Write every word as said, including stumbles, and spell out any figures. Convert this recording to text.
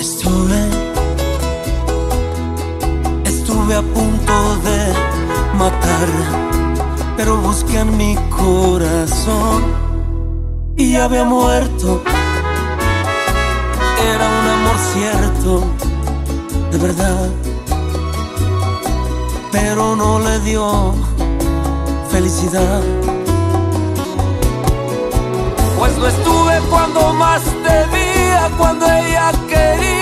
Estuve, estuve a punto de matarla, pero busqué en mi corazón y ya había muerto. Era un amor cierto, de verdad, pero no le dio felicidad. Pues no estuve cuando más debía, cuando ella quería.